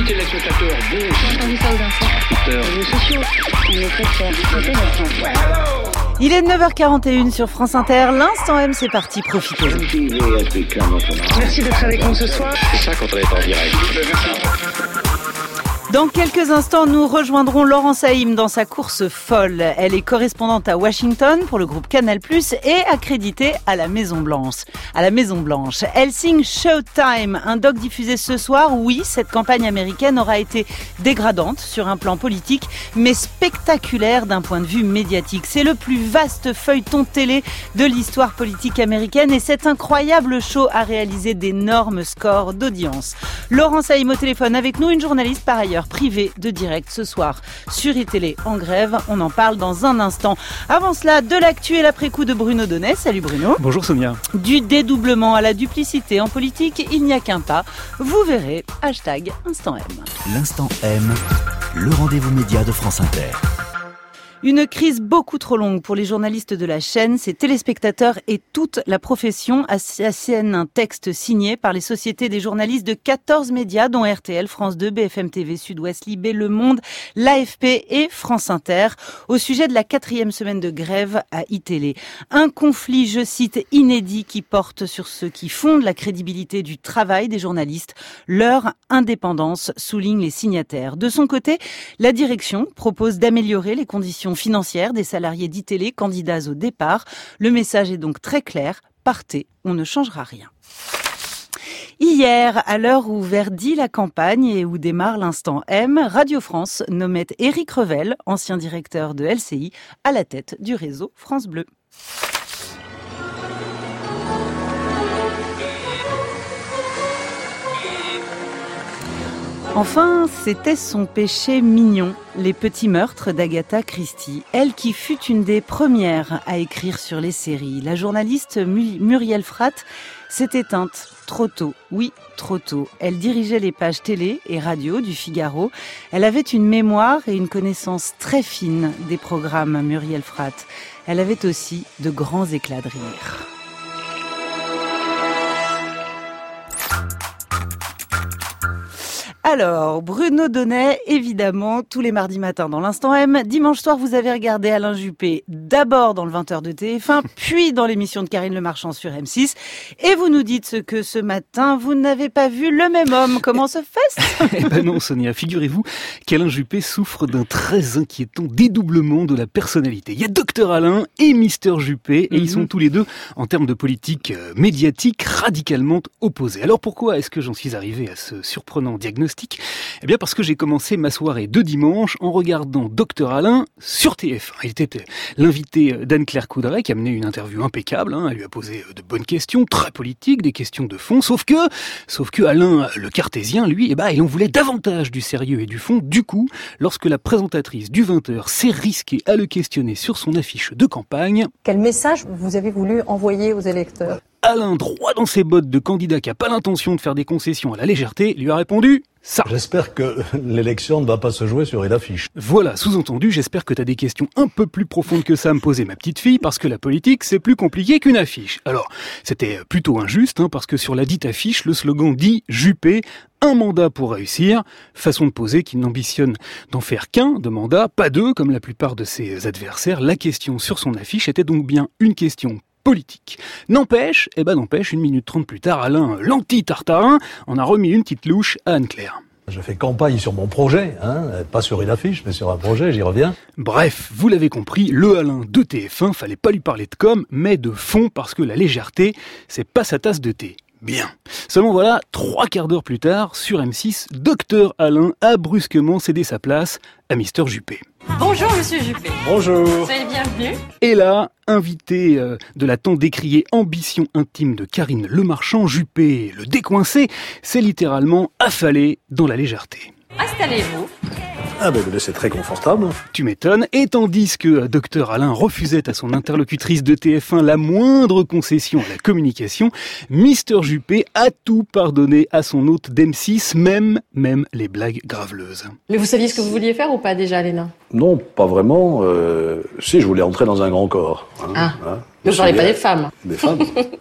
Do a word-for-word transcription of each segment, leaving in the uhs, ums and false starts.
Chers téléspectateurs, bonjour. J'ai entendu ça aux infos. Les réseaux sociaux, on est très clair. Il est neuf heures quarante et une sur France Inter. L'Instant M, c'est parti, profitez. Merci d'être avec nous ce soir. C'est ça quand on est en direct. Dans quelques instants, nous rejoindrons Laurence Haïm dans sa course folle. Elle est correspondante à Washington pour le groupe Canal plus, et accréditée à la Maison Blanche. À la Maison Blanche. Elle signe Showtime, un doc diffusé ce soir. Oui, cette campagne américaine aura été dégradante sur un plan politique, mais spectaculaire d'un point de vue médiatique. C'est le plus vaste feuilleton télé de l'histoire politique américaine, et cet incroyable show a réalisé d'énormes scores d'audience. Laurence Haïm au téléphone avec nous, une journaliste par ailleurs privé de direct ce soir sur iTélé en grève. On en parle dans un instant. Avant cela, de l'actu et l'après-coup de Bruno Donnet. Salut Bruno. Bonjour Sonia. Du dédoublement à la duplicité en politique, il n'y a qu'un pas. Vous verrez. Hashtag Instant M. L'Instant M, le rendez-vous média de France Inter. Une crise beaucoup trop longue pour les journalistes de la chaîne, ses téléspectateurs et toute la profession. Assène un texte signé par les sociétés des journalistes de quatorze médias, dont R T L, France deux, B F M T V, Sud-Ouest, Libé, Le Monde, l'A F P et France Inter, au sujet de la quatrième semaine de grève à iTélé. Un conflit, je cite, inédit qui porte sur ce qui fonde la crédibilité du travail des journalistes, leur indépendance, soulignent les signataires. De son côté, la direction propose d'améliorer les conditions financières des salariés d'iTélé candidats au départ. Le message est donc très clair, partez, on ne changera rien. Hier, à l'heure où verdit la campagne et où démarre l'Instant M, Radio France nommait Éric Revel, ancien directeur de L C I, à la tête du réseau France Bleu. Enfin, c'était son péché mignon, les petits meurtres d'Agatha Christie. Elle qui fut une des premières à écrire sur les séries. La journaliste Muriel Fratt s'est éteinte trop tôt. Oui, trop tôt. Elle dirigeait les pages télé et radio du Figaro. Elle avait une mémoire et une connaissance très fine des programmes, Muriel Fratt. Elle avait aussi de grands éclats de rire. Alors, Bruno Donnet, évidemment, tous les mardis matins dans l'Instant M. Dimanche soir, vous avez regardé Alain Juppé, d'abord dans le vingt heures de T F un, puis dans l'émission de Karine Le Marchand sur M six. Et vous nous dites ce que ce matin, vous n'avez pas vu le même homme. Comment se fait-ce ? Eh ben non, Sonia, figurez-vous qu'Alain Juppé souffre d'un très inquiétant dédoublement de la personnalité. Il y a Docteur Alain et Mister Juppé, et mm-hmm. ils sont tous les deux, en termes de politique euh, médiatique, radicalement opposés. Alors pourquoi est-ce que j'en suis arrivé à ce surprenant diagnostic ? Eh bien parce que j'ai commencé ma soirée de dimanche en regardant Docteur Alain sur T F un. Il était l'invité d'Anne-Claire Coudray qui a mené une interview impeccable. Hein. Elle lui a posé de bonnes questions, très politiques, des questions de fond. Sauf que, sauf que Alain, le cartésien, lui, eh ben, il en voulait davantage du sérieux et du fond. Du coup, lorsque la présentatrice du vingt heures s'est risquée à le questionner sur son affiche de campagne... Quel message vous avez voulu envoyer aux électeurs ? Alain, droit dans ses bottes de candidat qui n'a pas l'intention de faire des concessions à la légèreté, lui a répondu ça. J'espère que l'élection ne va pas se jouer sur une affiche. Voilà, sous-entendu, j'espère que t'as des questions un peu plus profondes que ça à me poser, ma petite fille, parce que la politique, c'est plus compliqué qu'une affiche. Alors, c'était plutôt injuste, hein, parce que sur la dite affiche, le slogan dit « Juppé ». Un mandat pour réussir, façon de poser qu'il n'ambitionne d'en faire qu'un de mandat, pas deux, comme la plupart de ses adversaires. La question sur son affiche était donc bien une question politique. N'empêche, eh ben n'empêche, une minute trente plus tard, Alain, l'anti-tartarin, en a remis une petite louche à Anne-Claire. Je fais campagne sur mon projet, hein, pas sur une affiche, mais sur un projet, j'y reviens. Bref, vous l'avez compris, le Alain de T F un, fallait pas lui parler de com, mais de fond, parce que la légèreté, c'est pas sa tasse de thé. Bien. Seulement voilà, trois quarts d'heure plus tard, sur M six, Docteur Alain a brusquement cédé sa place à Mister Juppé. Bonjour Monsieur Juppé. Bonjour. Soyez bienvenue. Et là, invité euh, de la tant décriée ambition intime de Karine Le Marchand, Juppé, le décoincé, s'est littéralement affalé dans la légèreté. Installez-vous. Ah ben c'est très confortable. Tu m'étonnes. Et tandis que Docteur Alain refusait à son interlocutrice de T F un la moindre concession à la communication, Mister Juppé a tout pardonné à son hôte d'M six, même, même les blagues graveleuses. Mais vous saviez ce que vous vouliez faire ou pas déjà, Léna ? Non, pas vraiment. Euh, si, je voulais entrer dans un grand corps. Hein, ah, hein, ne parlez pas des femmes. Des femmes.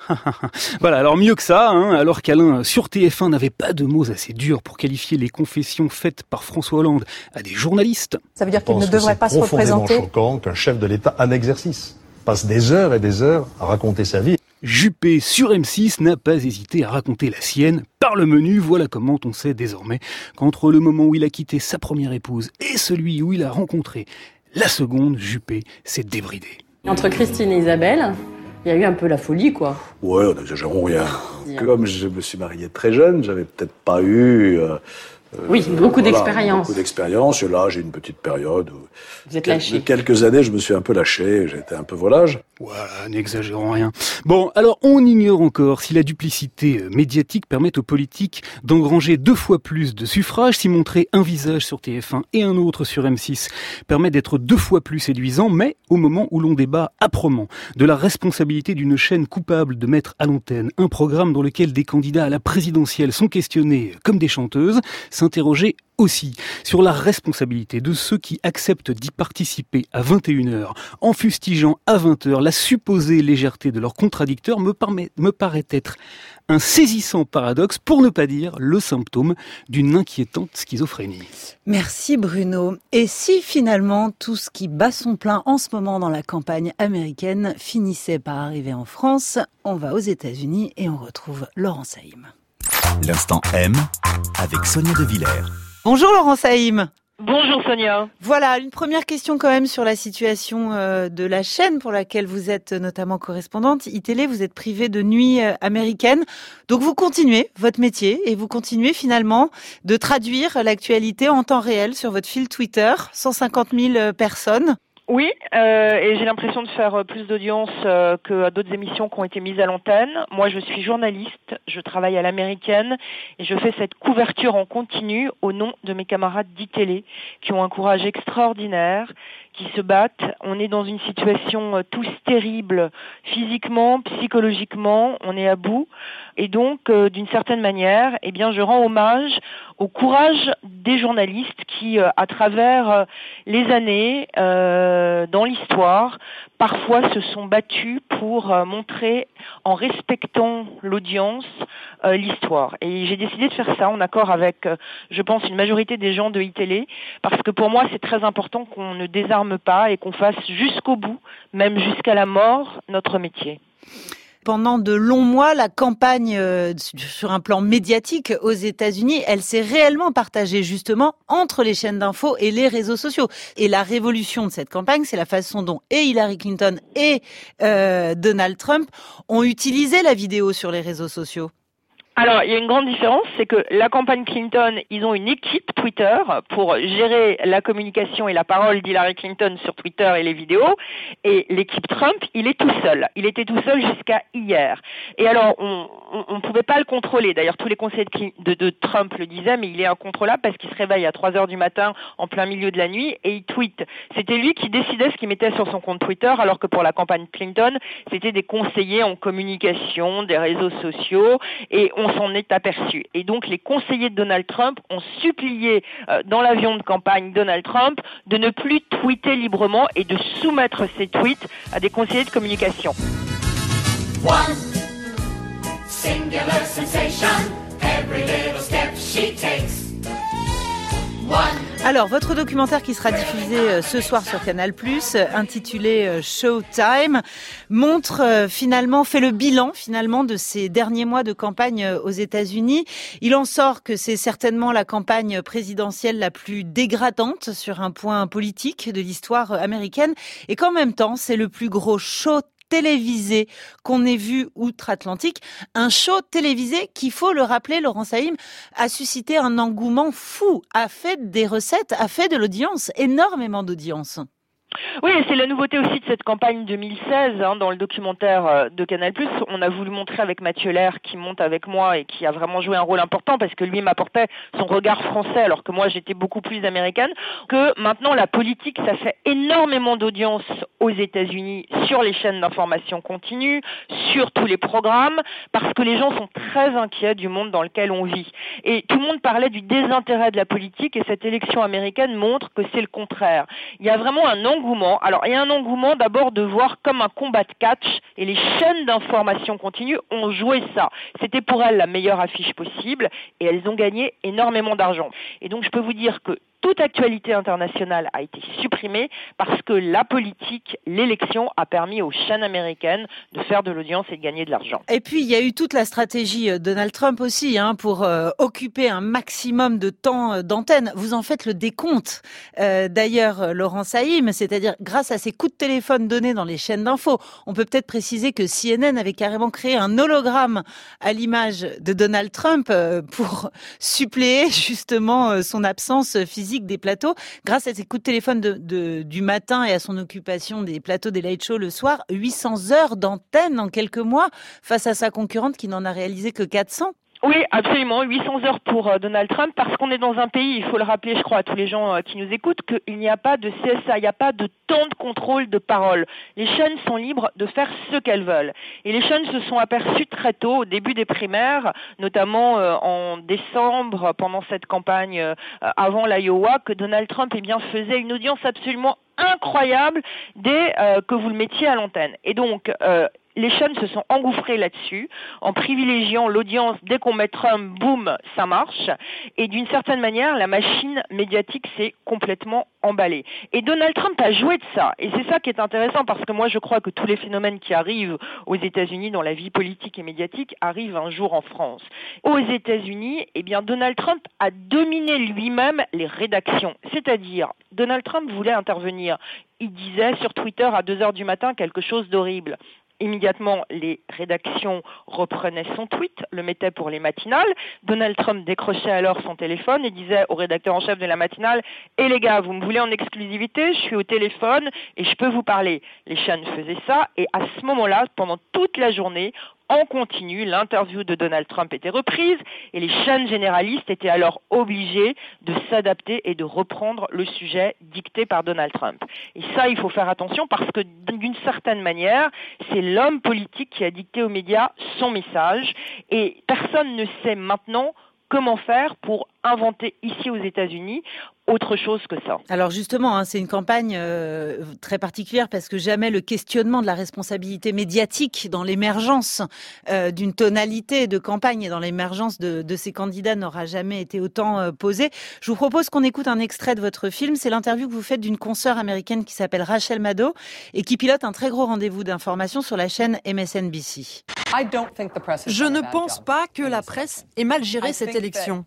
Voilà, alors mieux que ça, hein, alors qu'Alain sur T F un n'avait pas de mots assez durs pour qualifier les confessions faites par François Hollande à des journalistes. Ça veut dire qu'il ne devrait pas se représenter. C'est profondément choquant qu'un chef de l'État en exercice passe des heures et des heures à raconter sa vie. Juppé sur M six n'a pas hésité à raconter la sienne. Par le menu, voilà comment on sait désormais qu'entre le moment où il a quitté sa première épouse et celui où il a rencontré la seconde, Juppé s'est débridé. Entre Christine et Isabelle, il y a eu un peu la folie, quoi. Ouais, on n'exagérons rien. Comme je me suis marié très jeune, j'avais peut-être pas eu... Euh, oui, euh, beaucoup voilà, d'expérience. Beaucoup d'expérience. Et là, j'ai une petite période où... Vous êtes lâché. De quelques années, je me suis un peu lâché, j'étais un peu volage. Voilà, n'exagérons rien. Bon, alors on ignore encore si la duplicité médiatique permet aux politiques d'engranger deux fois plus de suffrages, si montrer un visage sur T F un et un autre sur M six permet d'être deux fois plus séduisant, mais au moment où l'on débat âprement de la responsabilité d'une chaîne coupable de mettre à l'antenne un programme dans lequel des candidats à la présidentielle sont questionnés comme des chanteuses, s'interroger aussi sur la responsabilité de ceux qui acceptent d'y participer à vingt et une heures en fustigeant à vingt heures la supposée légèreté de leurs contradicteurs me, permet, me paraît être un saisissant paradoxe, pour ne pas dire le symptôme d'une inquiétante schizophrénie. Merci Bruno. Et si finalement tout ce qui bat son plein en ce moment dans la campagne américaine finissait par arriver en France, on va aux États-Unis et on retrouve Laurent Saïm. L'instant M avec Sonia De Villers. Bonjour Laurent Saïm. Bonjour Sonia. Voilà, une première question quand même sur la situation euh, de la chaîne pour laquelle vous êtes notamment correspondante. iTélé, vous êtes privée de nuit euh, américaine. Donc vous continuez votre métier et vous continuez finalement de traduire l'actualité en temps réel sur votre fil Twitter. cent cinquante mille personnes. Oui, euh, et j'ai l'impression de faire plus d'audience euh, que d'autres émissions qui ont été mises à l'antenne. Moi, je suis journaliste, je travaille à l'américaine et je fais cette couverture en continu au nom de mes camarades d'iTélé qui ont un courage extraordinaire, qui se battent. On est dans une situation euh, tous terrible, physiquement, psychologiquement, on est à bout. Et donc, euh, d'une certaine manière, eh bien, je rends hommage au courage des journalistes qui, euh, à travers euh, les années, euh, dans l'histoire, parfois se sont battus pour euh, montrer, en respectant l'audience, euh, l'histoire. Et j'ai décidé de faire ça en accord avec, euh, je pense, une majorité des gens de iTélé, parce que pour moi, c'est très important qu'on ne désarme pas et qu'on fasse jusqu'au bout, même jusqu'à la mort, notre métier. Pendant de longs mois, la campagne euh, sur un plan médiatique aux États-Unis, elle s'est réellement partagée justement entre les chaînes d'infos et les réseaux sociaux. Et la révolution de cette campagne, c'est la façon dont et Hillary Clinton et euh, Donald Trump ont utilisé la vidéo sur les réseaux sociaux. Alors, il y a une grande différence, c'est que la campagne Clinton, ils ont une équipe Twitter pour gérer la communication et la parole d'Hillary Clinton sur Twitter et les vidéos, et l'équipe Trump, il est tout seul. Il était tout seul jusqu'à hier. Et alors, on on ne pouvait pas le contrôler. D'ailleurs, tous les conseillers de, de, de Trump le disaient, mais il est incontrôlable parce qu'il se réveille à trois heures du matin en plein milieu de la nuit et il tweet. C'était lui qui décidait ce qu'il mettait sur son compte Twitter, alors que pour la campagne Clinton, c'était des conseillers en communication, des réseaux sociaux, et on s'en est aperçu. Et donc, les conseillers de Donald Trump ont supplié euh, dans l'avion de campagne Donald Trump de ne plus tweeter librement et de soumettre ses tweets à des conseillers de communication. One singular sensation, every little step she takes. One. Alors, votre documentaire qui sera diffusé ce soir sur Canal plus, intitulé Showtime, montre finalement, fait le bilan finalement de ces derniers mois de campagne aux États-Unis. Il en sort que c'est certainement la campagne présidentielle la plus dégradante sur un point politique de l'histoire américaine et qu'en même temps, c'est le plus gros show télévisé qu'on ait vu outre-Atlantique, un show télévisé qui, faut le rappeler, Laurent Saïm, a suscité un engouement fou, a fait des recettes, a fait de l'audience, énormément d'audience. Oui, et c'est la nouveauté aussi de cette campagne deux mille seize, hein, dans le documentaire de Canal plus. On a voulu montrer avec Mathieu Lair, qui monte avec moi et qui a vraiment joué un rôle important parce que lui m'apportait son regard français alors que moi j'étais beaucoup plus américaine, que maintenant la politique, ça fait énormément d'audience aux États-Unis sur les chaînes d'information continue, sur tous les programmes, parce que les gens sont très inquiets du monde dans lequel on vit. Et tout le monde parlait du désintérêt de la politique et cette élection américaine montre que c'est le contraire. Il y a vraiment un engouement engouement. Alors, il y a un engouement d'abord de voir comme un combat de catch, et les chaînes d'information continue ont joué ça. C'était pour elles la meilleure affiche possible, et elles ont gagné énormément d'argent. Et donc, je peux vous dire que toute actualité internationale a été supprimée parce que la politique, l'élection a permis aux chaînes américaines de faire de l'audience et de gagner de l'argent. Et puis, il y a eu toute la stratégie Donald Trump aussi, hein, pour euh, occuper un maximum de temps d'antenne. Vous en faites le décompte. Euh, d'ailleurs, Laurent Saïm, c'est-à-dire grâce à ces coups de téléphone donnés dans les chaînes d'infos, on peut peut-être préciser que C N N avait carrément créé un hologramme à l'image de Donald Trump euh, pour suppléer justement son absence physique des plateaux. Grâce à ses coups de téléphone de, de, du matin et à son occupation des plateaux des late shows le soir, huit cents heures d'antenne en quelques mois face à sa concurrente qui n'en a réalisé que quatre cents. Oui, absolument, huit cents heures pour euh, Donald Trump, parce qu'on est dans un pays, il faut le rappeler, je crois, à tous les gens euh, qui nous écoutent, qu'il n'y a pas de C S A, il n'y a pas de temps de contrôle de parole. Les chaînes sont libres de faire ce qu'elles veulent. Et les chaînes se sont aperçues très tôt, au début des primaires, notamment euh, en décembre, pendant cette campagne euh, avant l'Iowa, que Donald Trump eh bien, faisait une audience absolument incroyable dès euh, que vous le mettiez à l'antenne. Et donc, euh, les chaînes se sont engouffrées là-dessus, en privilégiant l'audience. Dès qu'on met Trump, boum, ça marche. Et d'une certaine manière, la machine médiatique s'est complètement emballée. Et Donald Trump a joué de ça. Et c'est ça qui est intéressant, parce que moi, je crois que tous les phénomènes qui arrivent aux États-Unis dans la vie politique et médiatique arrivent un jour en France. Aux États-Unis, eh bien, Donald Trump a dominé lui-même les rédactions. C'est-à-dire, Donald Trump voulait intervenir. Il disait sur Twitter à deux heures du matin quelque chose d'horrible. Immédiatement, les rédactions reprenaient son tweet, le mettaient pour les matinales. Donald Trump décrochait alors son téléphone et disait au rédacteur en chef de la matinale « Eh les gars, vous me voulez en exclusivité, je suis au téléphone et je peux vous parler ». Les chaînes faisaient ça et à ce moment-là, pendant toute la journée, en continu, l'interview de Donald Trump était reprise et les chaînes généralistes étaient alors obligées de s'adapter et de reprendre le sujet dicté par Donald Trump. Et ça, il faut faire attention parce que d'une certaine manière, c'est l'homme politique qui a dicté aux médias son message et personne ne sait maintenant comment faire pour inventer ici aux États-Unis autre chose que ça. Alors justement, hein, c'est une campagne euh, très particulière parce que jamais le questionnement de la responsabilité médiatique dans l'émergence euh, d'une tonalité de campagne et dans l'émergence de, de ces candidats n'aura jamais été autant euh, posé. Je vous propose qu'on écoute un extrait de votre film. C'est l'interview que vous faites d'une consoeur américaine qui s'appelle Rachel Maddow et qui pilote un très gros rendez-vous d'information sur la chaîne M S N B C. Je ne pense pas que la presse ait mal géré cette élection.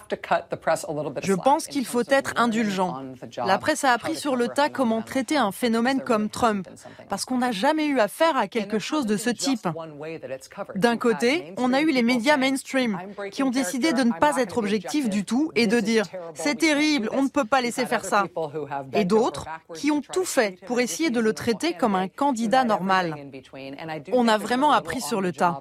Je pense qu'il faut être indulgent. La presse a appris sur le tas comment traiter un phénomène comme Trump, parce qu'on n'a jamais eu affaire à quelque chose de ce type. D'un côté, on a eu les médias mainstream, qui ont décidé de ne pas être objectifs du tout et de dire « c'est terrible, on ne peut pas laisser faire ça ». Et d'autres qui ont tout fait pour essayer de le traiter comme un candidat normal. On a vraiment appris sur le tas.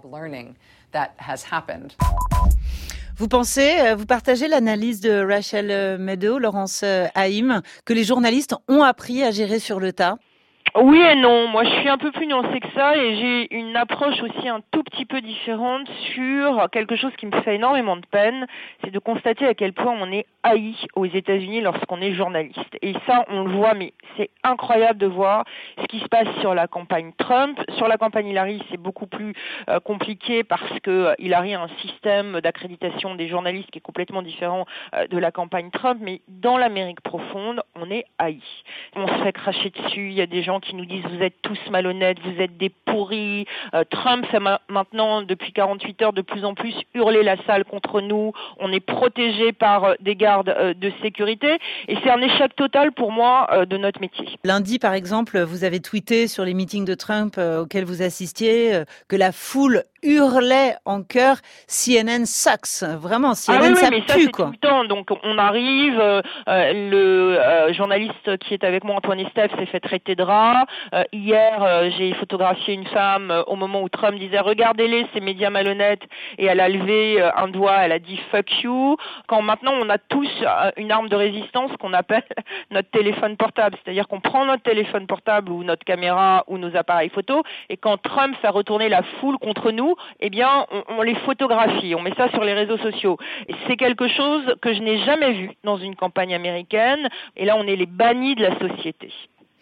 Vous pensez, vous partagez l'analyse de Rachel Maddow, Laurence Haïm, que les journalistes ont appris à gérer sur le tas ? Oui et non. Moi, je suis un peu plus nuancée que ça et j'ai une approche aussi un tout petit peu différente sur quelque chose qui me fait énormément de peine, c'est de constater à quel point on est haï aux États-Unis lorsqu'on est journaliste. Et ça, on le voit, mais c'est incroyable de voir ce qui se passe sur la campagne Trump. Sur la campagne Hillary, c'est beaucoup plus euh, compliqué parce que Hillary a un système d'accréditation des journalistes qui est complètement différent euh, de la campagne Trump, mais dans l'Amérique profonde, on est haï. On se fait cracher dessus, il y a des gens qui nous disent vous êtes tous malhonnêtes, vous êtes des pourris. Euh, Trump fait ma- maintenant, depuis quarante-huit heures, de plus en plus hurler la salle contre nous. On est protégé par euh, des gardes euh, de sécurité. Et c'est un échec total pour moi euh, de notre métier. Lundi, par exemple, vous avez tweeté sur les meetings de Trump euh, auxquels vous assistiez euh, que la foule hurlait en chœur « C N N sucks ». Vraiment, C N N, ah oui, ça oui, mais pue, ça, c'est quoi. tout le temps. Donc, on arrive, euh, le euh, journaliste qui est avec moi, Antoine Estève, s'est fait traiter de rat. Euh, hier, euh, j'ai photographié une femme euh, au moment où Trump disait « Regardez-les, ces médias malhonnêtes », et elle a levé euh, un doigt, elle a dit « Fuck you ». Quand maintenant, on a tous euh, une arme de résistance qu'on appelle notre téléphone portable. C'est-à-dire qu'on prend notre téléphone portable ou notre caméra ou nos appareils photo, et quand Trump fait retourner la foule contre nous, eh bien, on, on les photographie, on met ça sur les réseaux sociaux. Et c'est quelque chose que je n'ai jamais vu dans une campagne américaine, et là, on est les bannis de la société.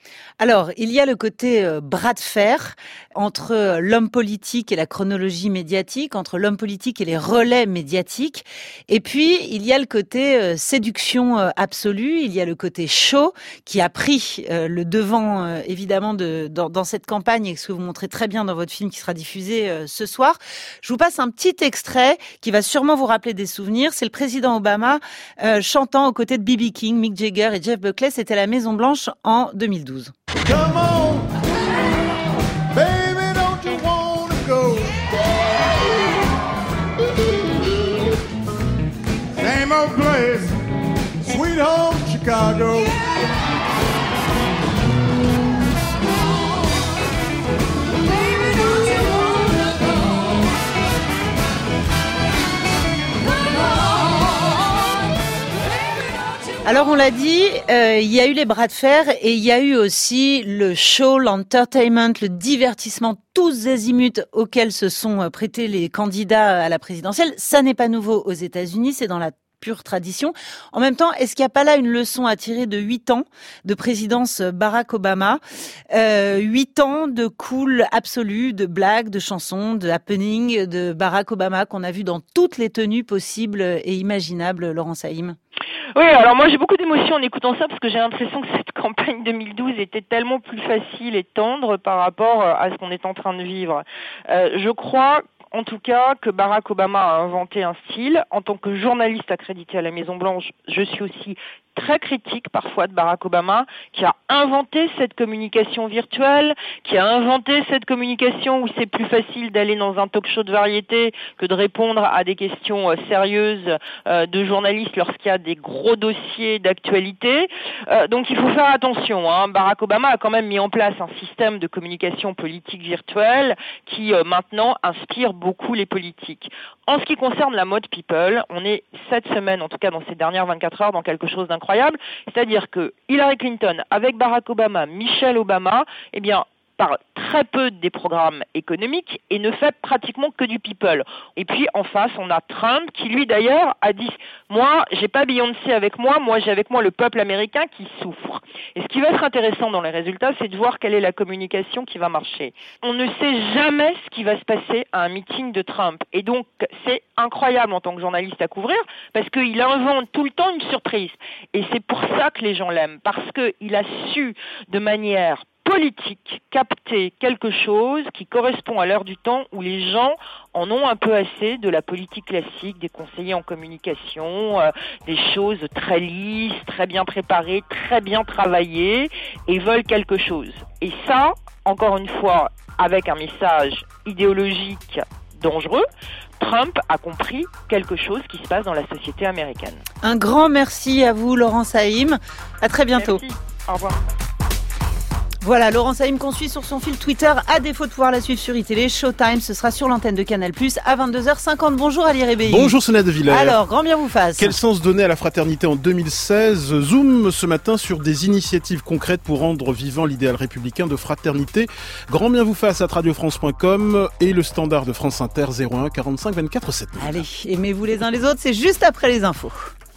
Alors, il y a le côté euh, bras de fer entre euh, l'homme politique et la chronologie médiatique, entre l'homme politique et les relais médiatiques. Et puis, il y a le côté euh, séduction euh, absolue, il y a le côté show qui a pris euh, le devant, euh, évidemment, de, dans, dans cette campagne et ce que vous montrez très bien dans votre film qui sera diffusé euh, ce soir. Je vous passe un petit extrait qui va sûrement vous rappeler des souvenirs. C'est le président Obama euh, chantant aux côtés de B B King, Mick Jagger et Jeff Buckley. C'était à la Maison-Blanche en deux mille douze. Come on, baby, don't you wanna go? Same old place, sweet home Chicago. Alors on l'a dit, euh, il y a eu les bras de fer et il y a eu aussi le show, l'entertainment, le divertissement, tous azimuts auxquels se sont prêtés les candidats à la présidentielle. Ça n'est pas nouveau aux États-Unis, c'est dans la pure tradition. En même temps, est-ce qu'il n'y a pas là une leçon à tirer de huit ans de présidence Barack Obama, euh, huit ans de cool absolu, de blagues, de chansons, de happening de Barack Obama qu'on a vu dans toutes les tenues possibles et imaginables, Laurent Saïm? Oui, alors moi j'ai beaucoup d'émotions en écoutant ça parce que j'ai l'impression que cette campagne deux mille douze était tellement plus facile et tendre par rapport à ce qu'on est en train de vivre. Euh, je crois en tout cas que Barack Obama a inventé un style. En tant que journaliste accrédité à la Maison-Blanche, je suis aussi très critique parfois de Barack Obama, qui a inventé cette communication virtuelle, qui a inventé cette communication où c'est plus facile d'aller dans un talk show de variété que de répondre à des questions euh, sérieuses euh, de journalistes lorsqu'il y a des gros dossiers d'actualité. Euh, donc il faut faire attention. Hein. Barack Obama a quand même mis en place un système de communication politique virtuelle qui euh, maintenant inspire beaucoup les politiques. En ce qui concerne la mode people, on est cette semaine, en tout cas dans ces dernières vingt-quatre heures, dans quelque chose d'incroyable. Incroyable, c'est-à-dire que Hillary Clinton avec Barack Obama, Michelle Obama, eh bien parle très peu des programmes économiques et ne fait pratiquement que du people. Et puis en face, on a Trump qui lui d'ailleurs a dit « Moi, j'ai pas Beyoncé avec moi, moi j'ai avec moi le peuple américain qui souffre ». Et ce qui va être intéressant dans les résultats, c'est de voir quelle est la communication qui va marcher. On ne sait jamais ce qui va se passer à un meeting de Trump. Et donc, c'est incroyable en tant que journaliste à couvrir parce qu'il invente tout le temps une surprise. Et c'est pour ça que les gens l'aiment, parce qu'il a su de manière politique, capter quelque chose qui correspond à l'heure du temps où les gens en ont un peu assez de la politique classique, des conseillers en communication, euh, des choses très lisses, très bien préparées, très bien travaillées et veulent quelque chose. Et ça, encore une fois, avec un message idéologique dangereux, Trump a compris quelque chose qui se passe dans la société américaine. Un grand merci à vous, Laurent Saïm. À très bientôt. Merci. Au revoir. Voilà, Laurent Saïm qu'on suit sur son fil Twitter, à défaut de pouvoir la suivre sur iTélé. Showtime, ce sera sur l'antenne de Canal plus, à vingt-deux heures cinquante. Bonjour Ali Rébéi. Bonjour Sonia De Villers. Alors, grand bien vous fasse. Quel sens donner à la fraternité en deux mille seize? Zoom ce matin sur des initiatives concrètes pour rendre vivant l'idéal républicain de fraternité. Grand bien vous fasse à radio france point com et le standard de France Inter zéro un quarante-cinq vingt-quatre sept. Allez, aimez-vous les uns les autres, c'est juste après les infos.